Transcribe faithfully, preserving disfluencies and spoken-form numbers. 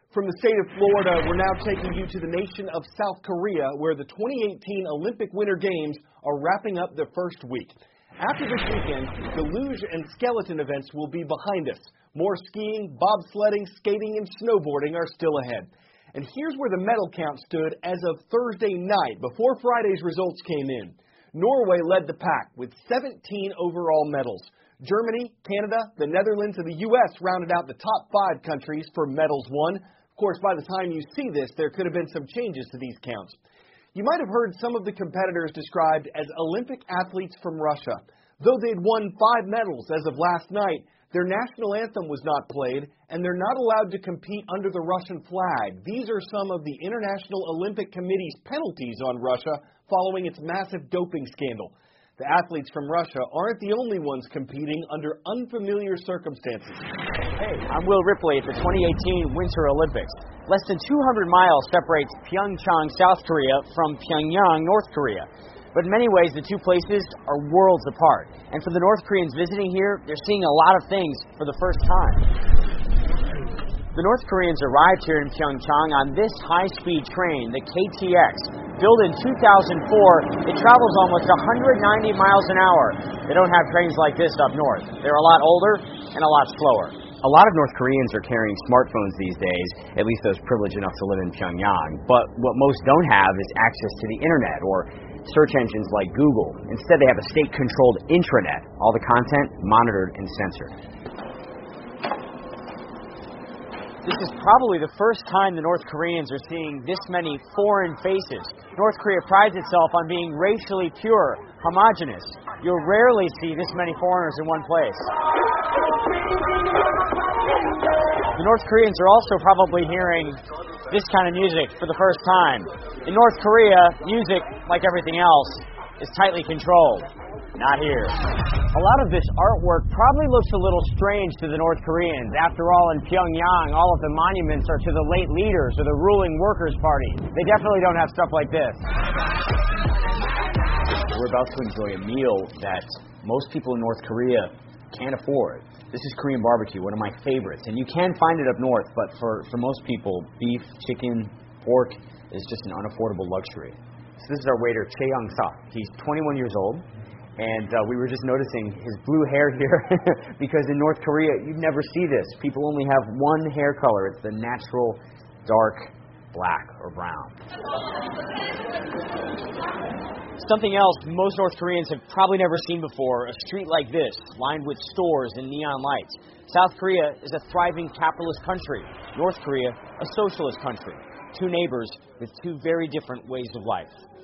From the state of Florida, we're now taking you to the nation of South Korea, where the twenty eighteen Olympic Winter Games are wrapping up their first week. After this weekend, the luge and skeleton events will be behind us. More skiing, bobsledding, skating, and snowboarding are still ahead. And here's where the medal count stood as of Thursday night, before Friday's results came in. Norway led the pack with seventeen overall medals. Germany, Canada, the Netherlands, and the U S rounded out the top five countries for medals won. Of course, by the time you see this, there could have been some changes to these counts. You might have heard some of the competitors described as Olympic athletes from Russia. Though they'd won five medals as of last night, their national anthem was not played, and they're not allowed to compete under the Russian flag. These are some of the International Olympic Committee's penalties on Russia following its massive doping scandal. The athletes from Russia aren't the only ones competing under unfamiliar circumstances. Hey, I'm Will Ripley at the twenty eighteen Winter Olympics. Less than two hundred miles separates Pyeongchang, South Korea from Pyongyang, North Korea. But in many ways, the two places are worlds apart. And for the North Koreans visiting here, they're seeing a lot of things for the first time. The North Koreans arrived here in Pyeongchang on this high-speed train, the K T X. Built in two thousand four, it travels almost one hundred ninety miles an hour. They don't have trains like this up north. They're a lot older and a lot slower. A lot of North Koreans are carrying smartphones these days, at least those privileged enough to live in Pyongyang. But what most don't have is access to the internet or search engines like Google. Instead, they have a state-controlled intranet, all the content monitored and censored. This is probably the first time the North Koreans are seeing this many foreign faces. North Korea prides itself on being racially pure, homogenous. You'll rarely see this many foreigners in one place. The North Koreans are also probably hearing this kind of music for the first time. In North Korea, music, like everything else, is tightly controlled. Not here. A lot of this artwork probably looks a little strange to the North Koreans. After all, in Pyongyang, all of the monuments are to the late leaders or the ruling Workers' Party. They definitely don't have stuff like this. We're about to enjoy a meal that most people in North Korea can't afford. This is Korean barbecue, one of my favorites. And you can find it up north, but for, for most people, beef, chicken, pork is just an unaffordable luxury. So this is our waiter, Chae Young-sa. He's twenty-one years old. And uh, we were just noticing his blue hair here because in North Korea, you'd never see this. People only have one hair color. It's the natural dark black or brown. Something else most North Koreans have probably never seen before, a street like this, lined with stores and neon lights. South Korea is a thriving capitalist country. North Korea, a socialist country. Two neighbors with two very different ways of life.